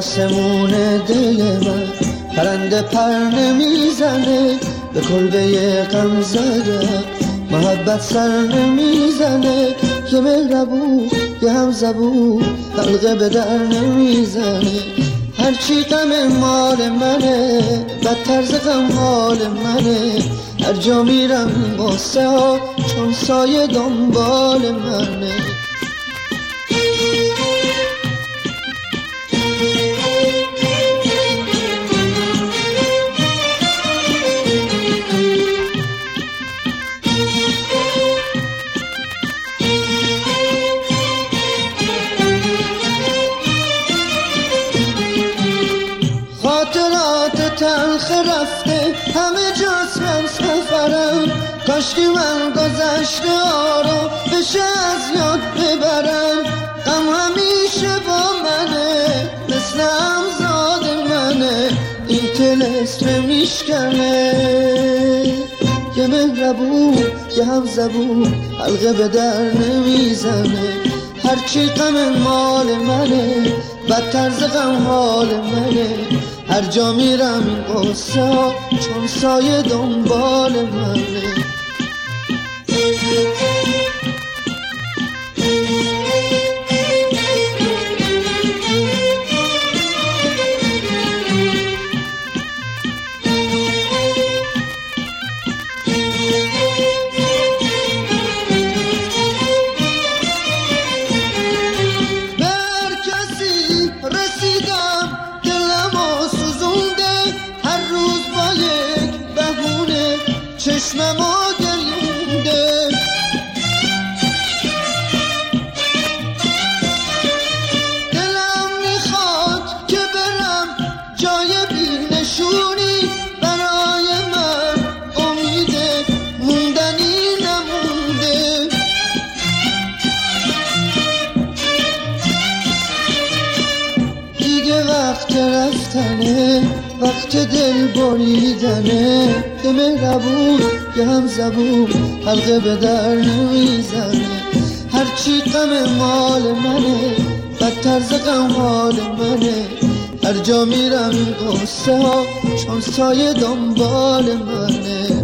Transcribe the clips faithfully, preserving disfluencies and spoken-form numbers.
آسمون دل من پرنده پر نمیزنه، به کلبه غم زده محبت سر نمیزنه. یه مهربون یه هم زبون حلقه به در نمیزنه. هرچی غم مال منه بدتر ز غم حال منه. هر جا میرم قصه ها چون سایه دنبال منه. خاطرات تلخ رفته همه جاست من سفرم. کاشکی من گذشته ها رو بشه از یاد ببرم. غم همیشه با منه مثل همزاد منه. این طلسم میشکنه. یه مهربون یه هم زبون حلقه به در نمیزنه. هرچی غم مال منه بدتر ز غم حال منه. هر جا میرم این قصه ها چون سایه دنبال منه. چشمم و گریونده دلم میخواد که برم جای بینشونی. برای من امید موندنی نمونده. دیگه وقت رفتنه وقت دل بریدنه. یه مهربون یه هم زبون حلقه به در نمیزنه. هرچی غم مال منه بدتر ز غم حال منه. هر جا میرم این قصه ها چون سایه دنبال منه.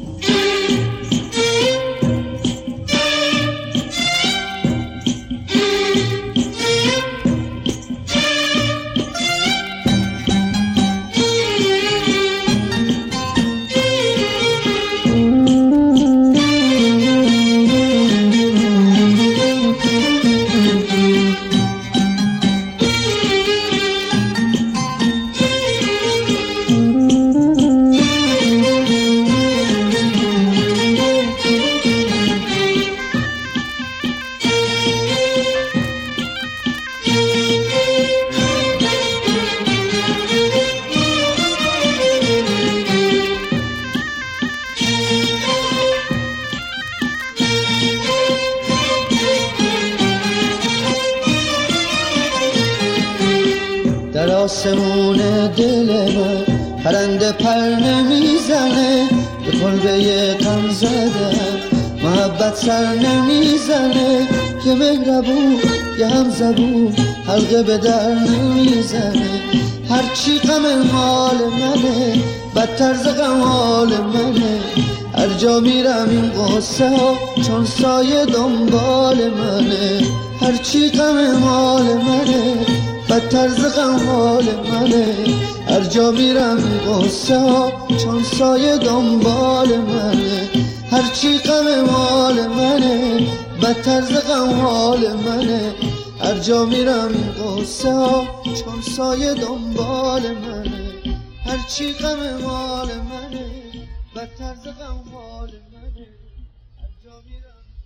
در آسمون دل من پرنده پر نمیزنه. به کلبه غم زدم محبت سر نمیزنه. یه مهربون یه هم زبون حلقه به در نمیزنه. هرچی غم مال منه بدتر ز غم حال منه. هر جا میرم این قصه ها چون سایه دنبال منه. هرچی غم مال منه بدتر ز غم حال منه. هر جا میرم این قصه ها چون سایه دنبال منه. هرچی غم مال منه بدتر ز غم حال منه. هر جا میرم این قصه ها چون سایه دنبال منه. هرچی غم مال منه بدتر ز غم حال منه. هر جا میرم